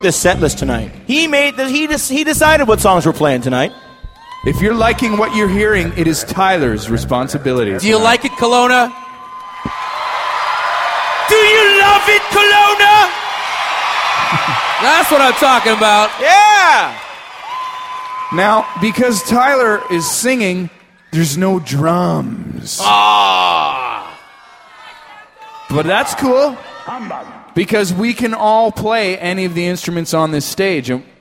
this set list tonight. He decided what songs we're playing tonight. If you're liking what you're hearing, it is Tyler's responsibility. Do you like it, Kelowna? Do you love it, Kelowna? That's what I'm talking about. Yeah. Now, because Tyler is singing, there's no drums. Ah. But that's cool. Because we can all play any of the instruments on this stage. And